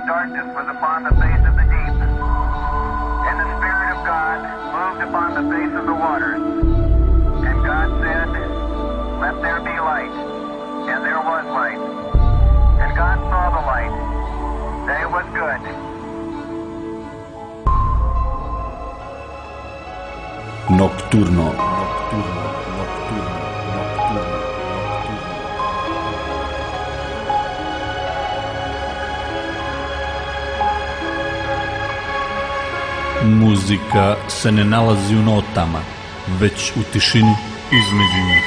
darkness was upon the face of the deep, and the Spirit of God moved upon the face of the waters. And God said, "Let there be light." And there was light. And God saw the light, that it was good. Nocturno. Muzika se ne nalazi u notama, već u tišini između njih.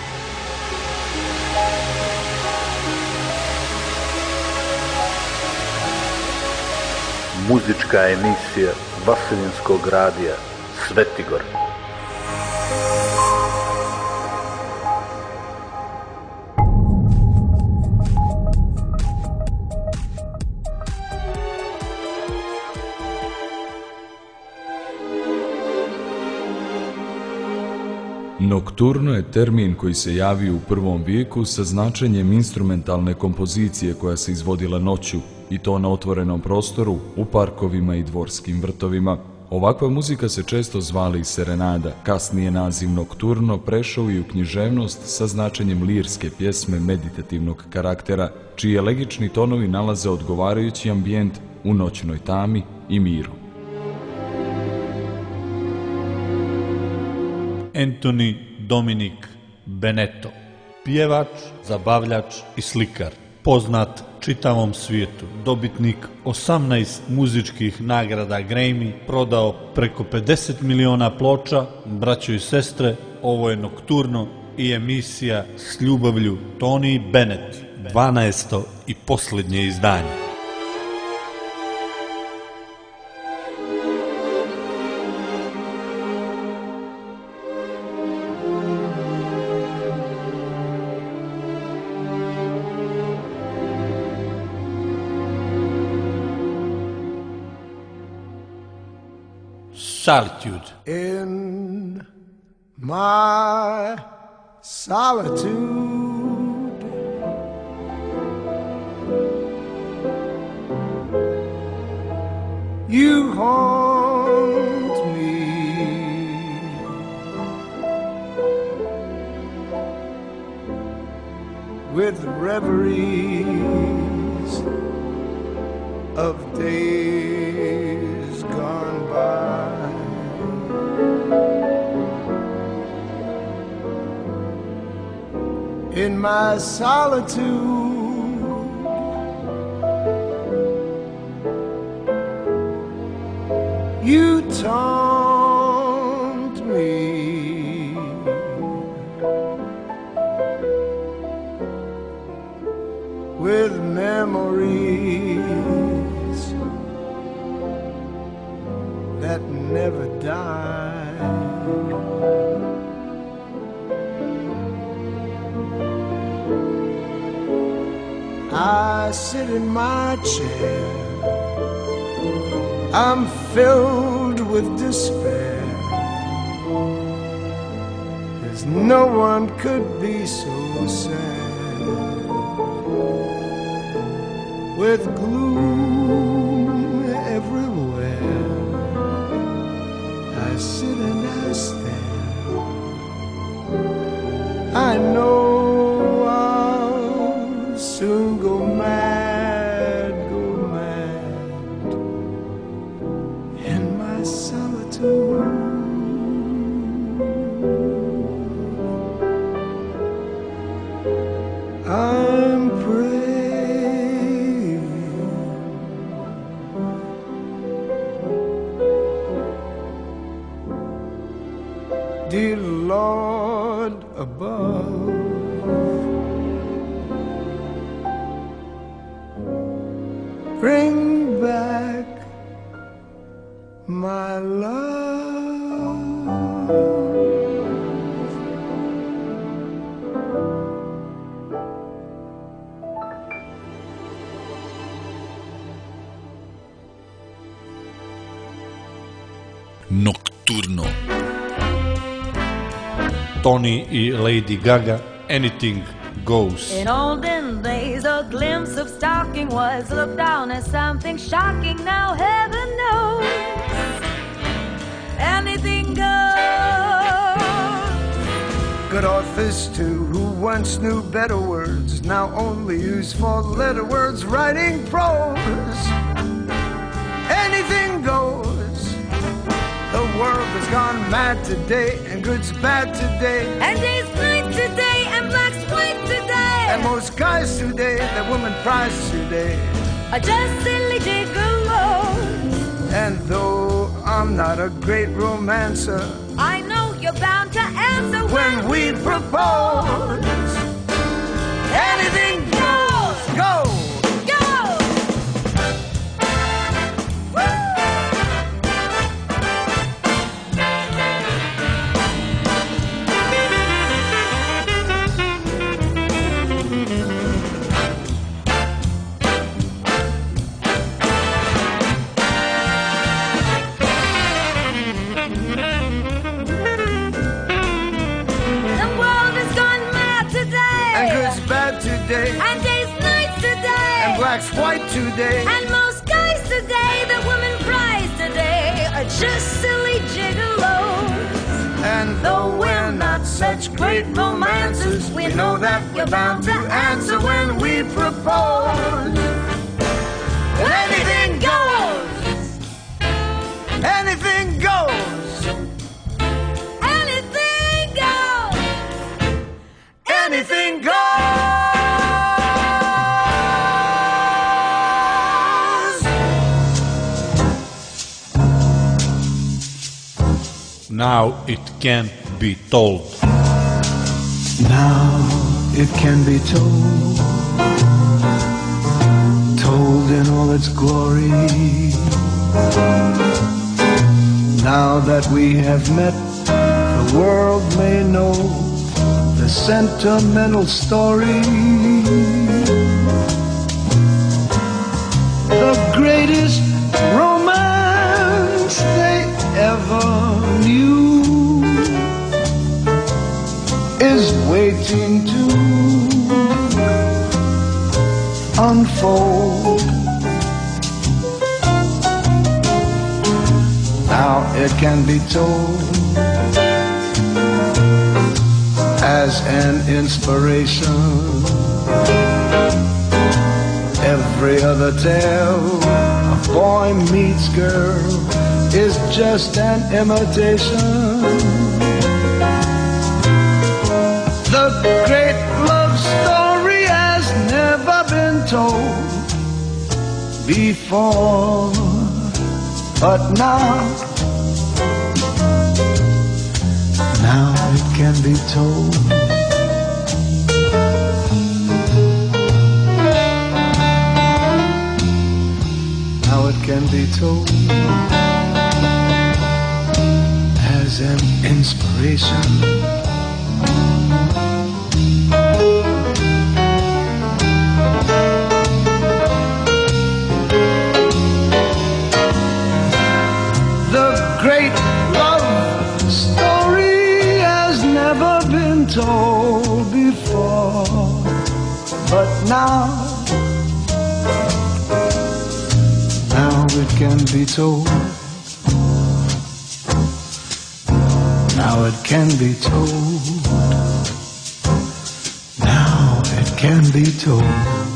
Muzička emisija Vaselinskog radija Svetigor. Nokturno je termin koji se javio u prvom vijeku sa značenjem instrumentalne kompozicije koja se izvodila noću, i to na otvorenom prostoru, u parkovima i dvorskim vrtovima. Ovakva muzika se često zvala i serenada. Kasnije naziv nokturno prešao i u književnost sa značenjem lirske pjesme meditativnog karaktera, čiji elegični tonovi nalaze odgovarajući ambijent u noćnoj tami i miru. Anthony Dominic Beneto, pjevač, zabavljač i slikar, poznat čitavom svijetu, dobitnik 18 muzičkih nagrada Grammy, prodao preko 50 miliona ploča. Braćo i sestre, ovo je Nokturno i emisija s ljubavlju Tony Bennett, 12. i posljednje izdanje. Solitude. In my solitude, you haunt me with reveries of days gone by. In my solitude, you taunt me with memories that never die. I sit in my chair, I'm filled with despair, as no one could be so sad. With gloom everywhere, I sit and I stare. I know I'll soon go mad in my solitude. I'm praying, dear Lord above, bring back my love. Nocturno. Tony i Lady Gaga, Anything Goes. In olden days days a glimpse of stalking was looked down as something shocking. Now heaven knows anything goes. Good authors too, who once knew better words, now only use four-letter words writing prose. Anything goes. The world has gone mad today, and good's bad today, And day's night today, and black's white today, and most guys today, the woman prize today, are just silly gigolos. And though I'm not a great romancer, I know you're bound to answer when we propose. Anything goes, go! go. Woo! Today, and days nights today, and black's white today, and most guys today, the woman prize today, are just silly gigolos. And though we're not such great romancers, we know that we're bound to answer when we propose. Anything goes. Anything goes. Anything goes. Anything goes. Now it can't be told. Now it can be told, told in all its glory. Now that we have met, the world may know the sentimental story. The greatest romance they ever knew is waiting to unfold. Now it can be told as an inspiration. Every other tale of boy meets girl is just an imitation. The great love story has never been told before, but now it can be told. Now it can be told as an inspiration. The great love story has never been told before, but now it can be told. Now it can be told. Now it can be told.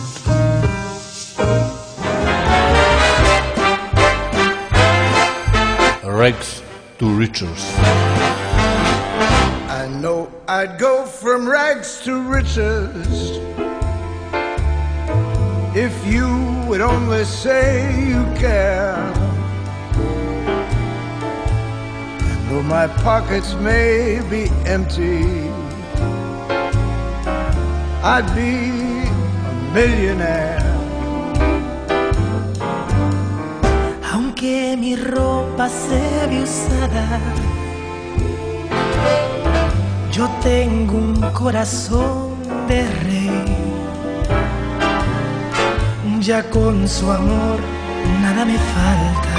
Rags to riches. I know I'd go from rags to riches if you would only say you care. And though my pockets may be empty, I'd be a millionaire. Aunque mi ropa se ve usada, yo tengo un corazón de rey. Ya con su amor nada me falta.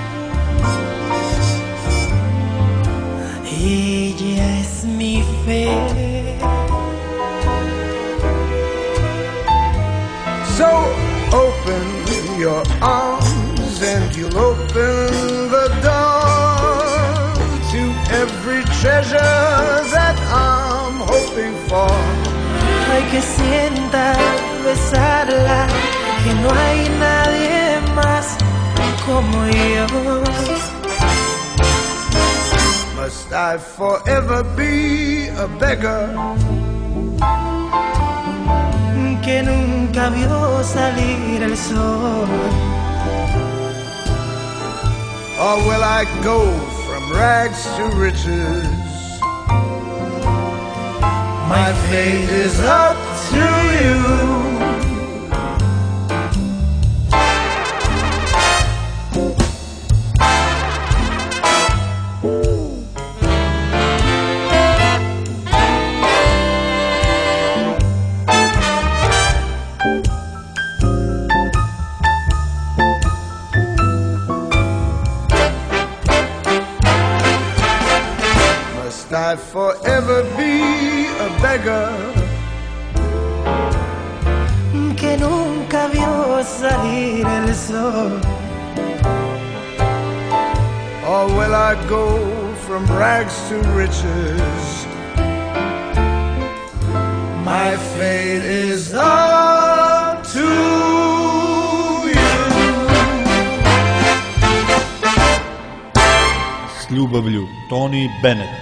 Ella es mi fe. treasures that I'm hoping for. Ay, que sienta besarla, que no hay nadie más como yo. Must I forever be a beggar que nunca vio salir el sol? Or will I go from rags to riches? My fate is up to you. I forever be a beggar que nunca vio salir el sol? Or will I go from rags to riches? My fate is up to you. S ljubavlju, Tony Bennett.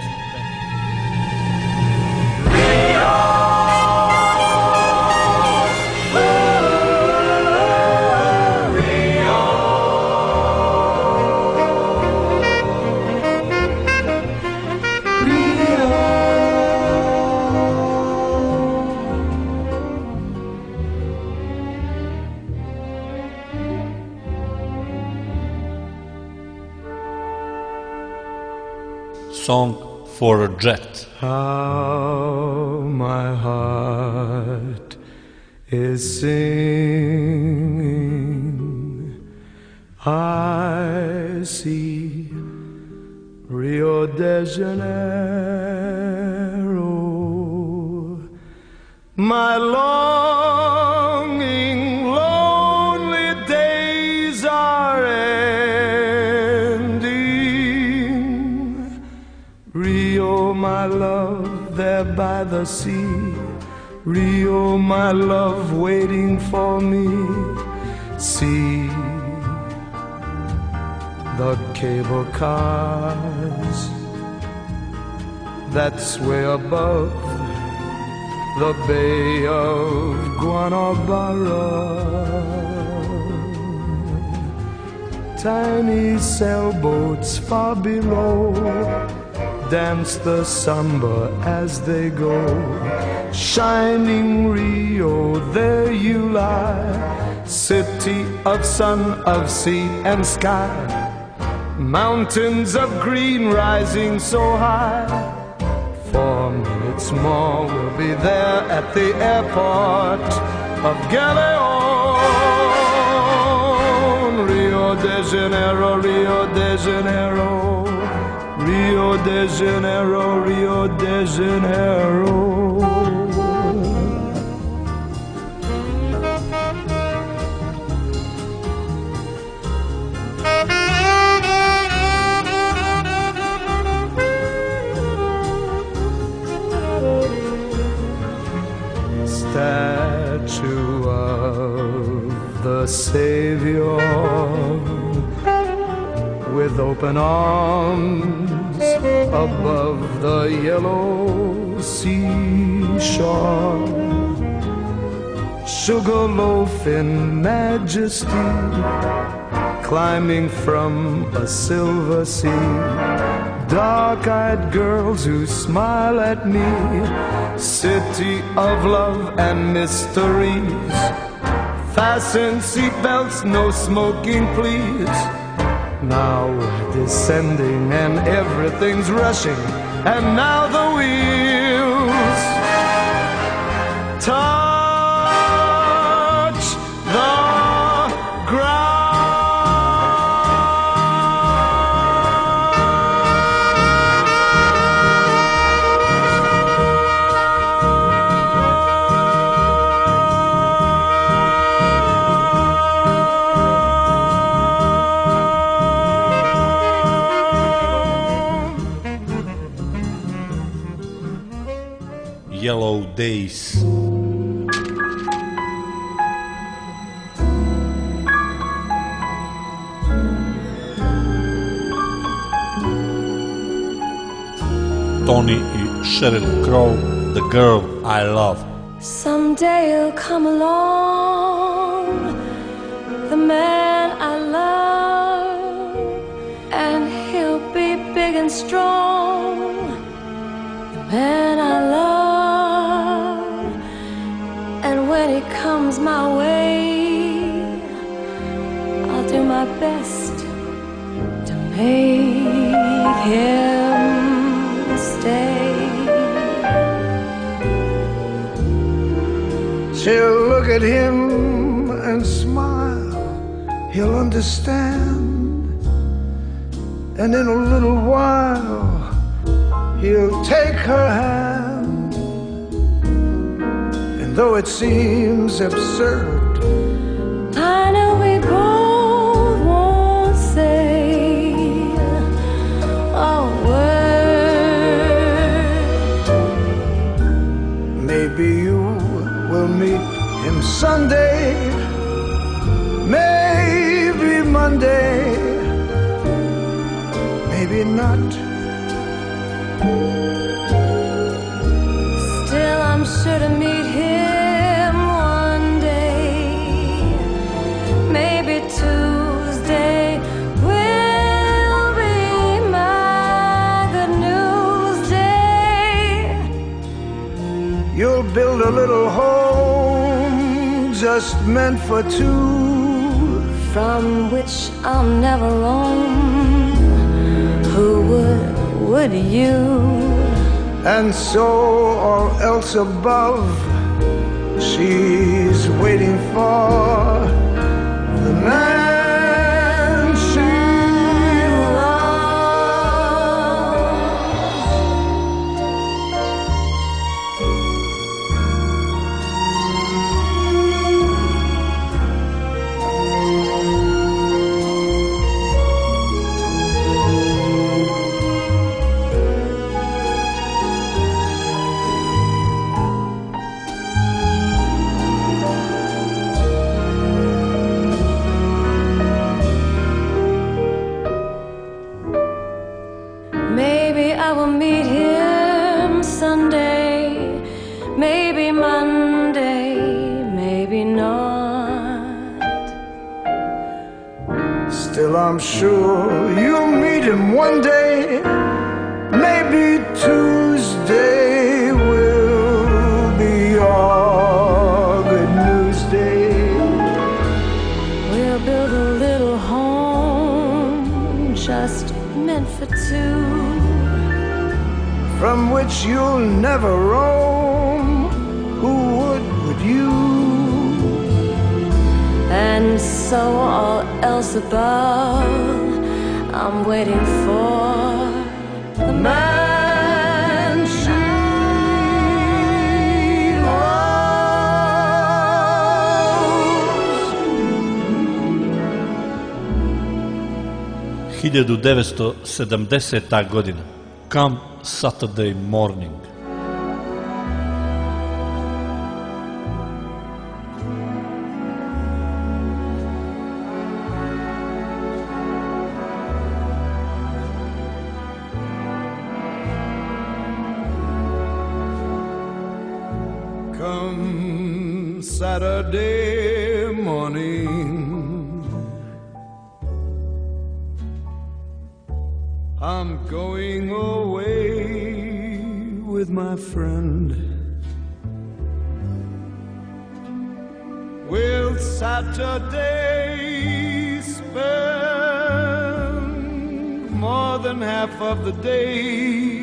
Song for a Jet. How my heart is singing. I see Rio de Janeiro. My longing, lonely days are ending. Rio, my love, there by the sea. Rio, my love, waiting for me. See the cable cars that sway above the Bay of Guanabara. Tiny sailboats far below dance the samba as they go. Shining Rio, there you lie, city of sun, of sea and sky. Mountains of green rising so high. 4 minutes more, we'll be there at the airport of Galeon. Rio de Janeiro, Rio de Janeiro, Rio de Janeiro, Rio de Janeiro. Statue of the Savior with open arms above the yellow seashore. Sugarloaf in majesty, climbing from a silver sea. Dark-eyed girls who smile at me, city of love and mysteries. Fasten seatbelts, no smoking please. Now we're descending and everything's rushing, and now the wheels touch the ground. Yellow Days. Tony i Sheryl Crow, The Girl I Love. Someday he'll come along, the man I love, and he'll be big and strong, the man I love. And when he comes my way, I'll do my best to make him stay. She'll look at him and smile, he'll understand, and in a little while he'll take her hand. And though it seems absurd, I know we both won't say a word. maybe you will meet him Sunday, maybe Monday, maybe not. Still, I'm sure to meet him one day. Maybe Tuesday will be my good news day. You'll build a little home just meant for two, from which I'll never roam. Who would you? and so all else above she's waiting for, the man she Maybe I will meet him Sunday, maybe Monday, maybe not. Still, I'm sure you'll meet him one day. Maybe Tuesday will be your good news day. We'll build a little home just meant for two, from which you'll never roam. Who would you? and so all else above I'm waiting for, the man she loves. 1970. godina. Come Saturday Morning. Come Saturday morning, I'm going away with my friend. Will Saturday spend more than half of the day?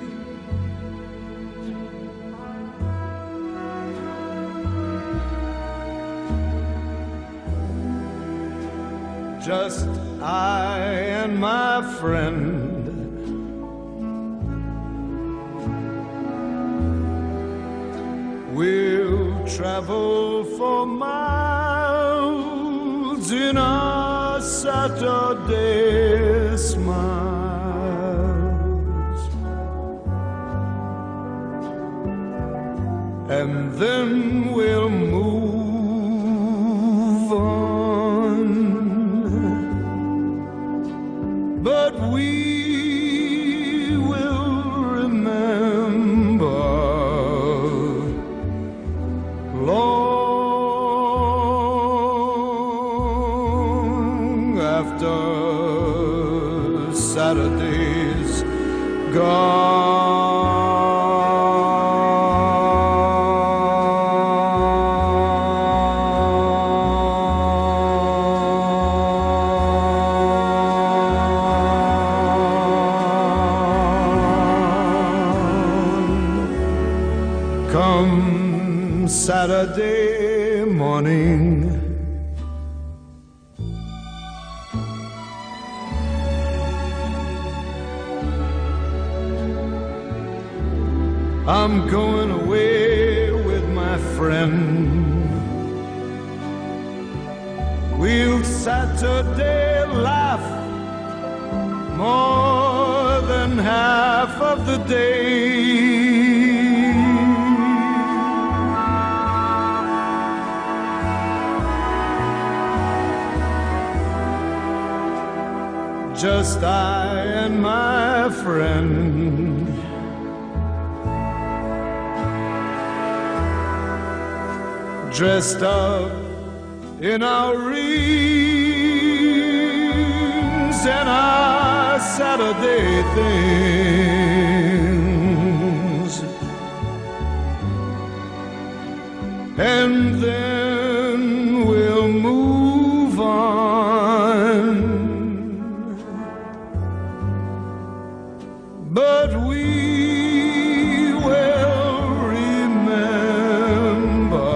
Just I and my friend. We'll travel for miles in our Saturday smiles. then we'll move on. But we will remember long after Saturday's gone. Come Saturday morning, I'm going away with my friend. We'll Saturday laugh more than half of the day. Just I and my friend. Dressed up in our rings and our Saturday things, and then we'll move on. But we will remember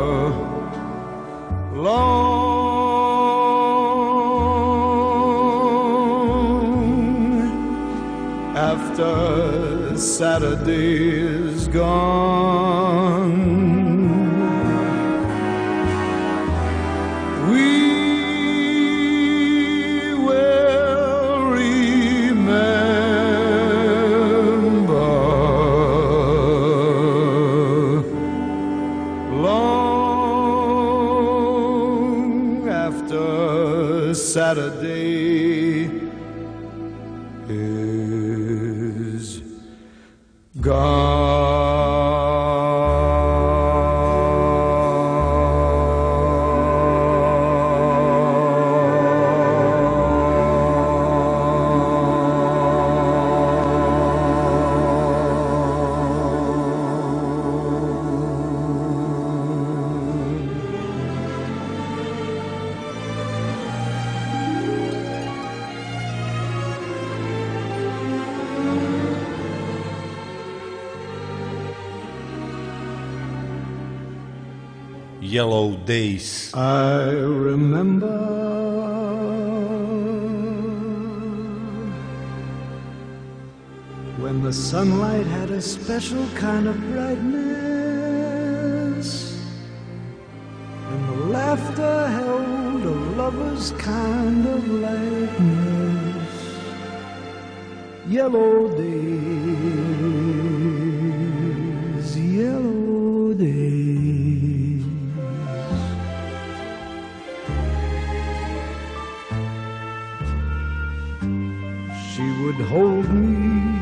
long after Saturday is gone. We will remember long after Saturday is gone. Yellow Days. I remember when the sunlight had a special kind of brightness, and the laughter held a lover's kind of lightness. Yellow days, yellow days. She would hold me,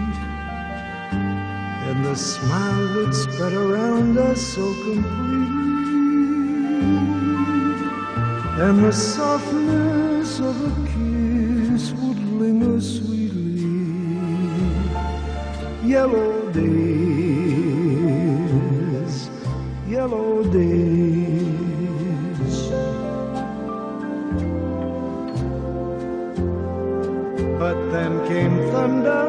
and the smile would spread around us so completely, and the softness of a kiss would linger sweetly. Yellow days, yellow days. But then came thunder,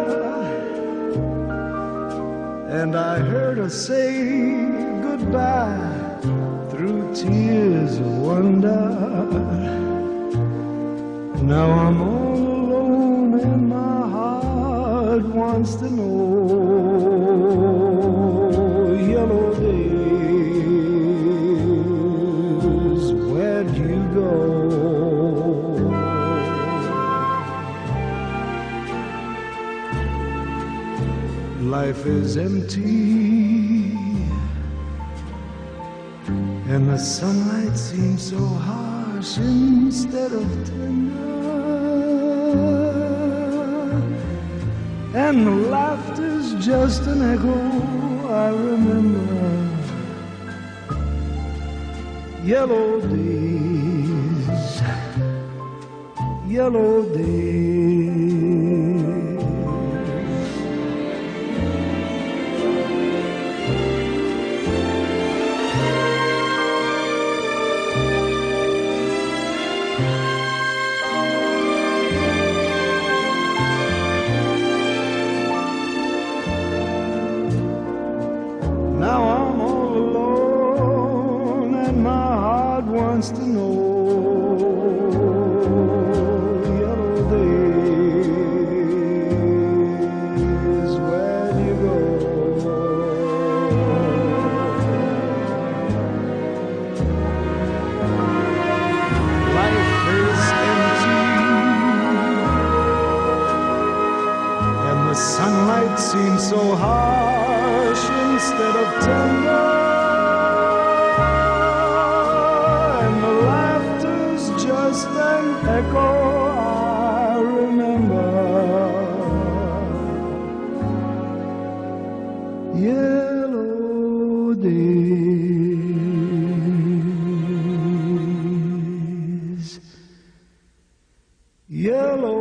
and I heard her say goodbye through tears of wonder. Now I'm all alone and my heart wants to know. Yellow days, where'd you go? Life is empty and the sunlight seems so harsh instead of tender, and the laughter's just an echo I remember. Yellow days, yellow days. Now I'm all alone and my heart wants to know. Yellow days, where'd you go? Life is empty and the sunlight seems so harsh instead of tender, and the laughter's just an echo I remember. Yellow days, yellow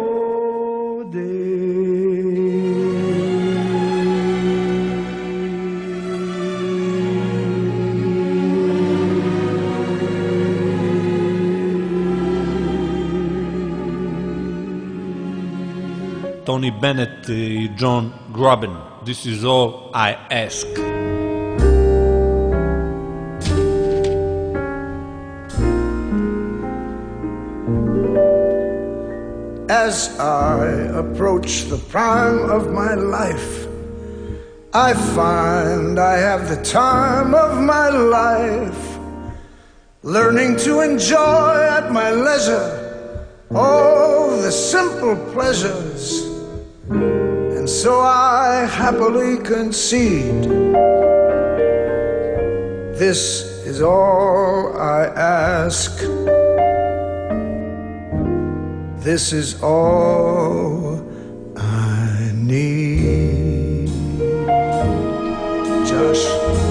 Tony Bennett i John Gruben. This is all I ask. As I approach the prime of my life, I find I have the time of my life, learning to enjoy at my leisure all the simple pleasures, and so I happily concede. This is all I ask. This is all I need. Josh.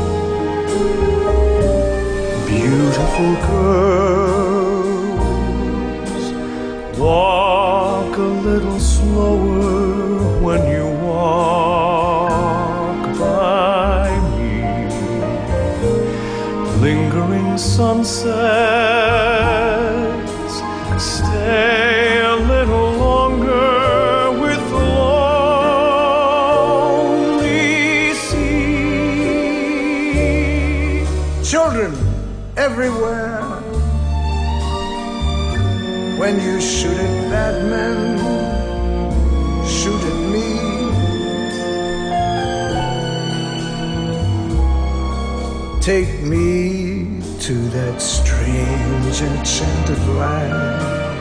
Beautiful girls, walk a little slower when you walk by me. Lingering sunsets, stay a little longer with the lonely sea. Children everywhere, when you shoot at bad men, shoot at me. Take me to that strange enchanted land.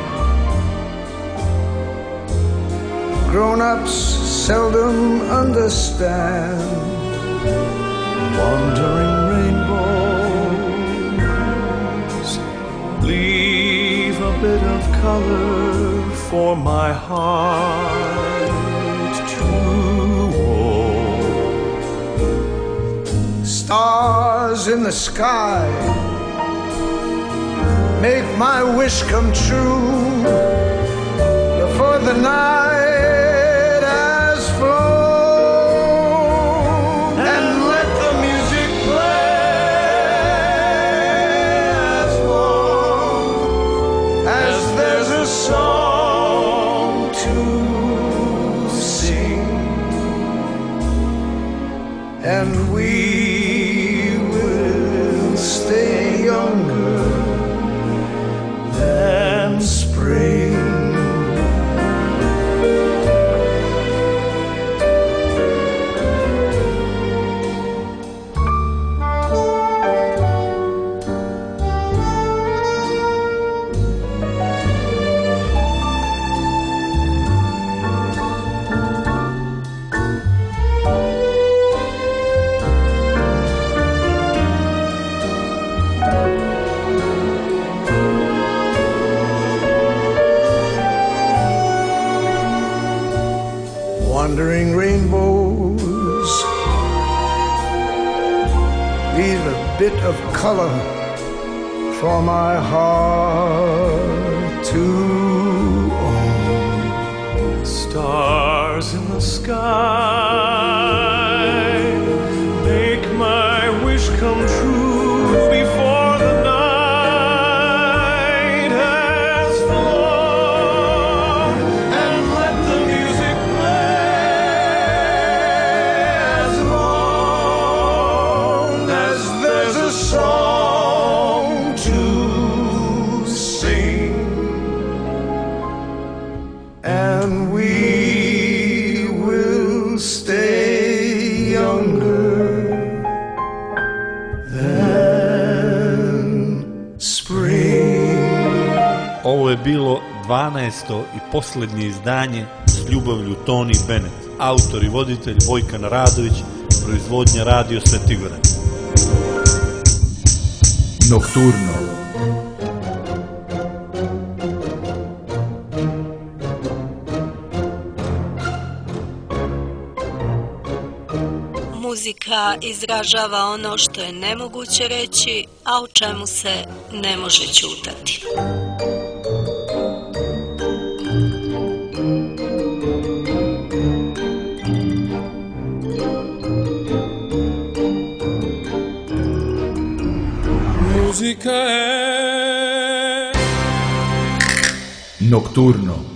Grown-ups seldom understand. Wandering rainbows leave a bit of color for my heart to hold. Stars in the sky make my wish come true before the night has flown, and let the music play as long as there's a song to sing, and we will stay younger than spring. wandering rainbows leave a bit of color for my heart to own. Stars in the sky make my wish come true before the night has flown, and let the music play as long as there's a song to sing, and we will stay younger than spring. Ovo je bilo 12. i posljednje izdanje s ljubavlju Tony Bennett, autor i voditelj Vojkan Radović, proizvodnja Radio Svetigoran. Nokturno. Muzika izražava ono što je nemoguće reći, a o čemu se ne može ćutati. Muzika je Nokturno.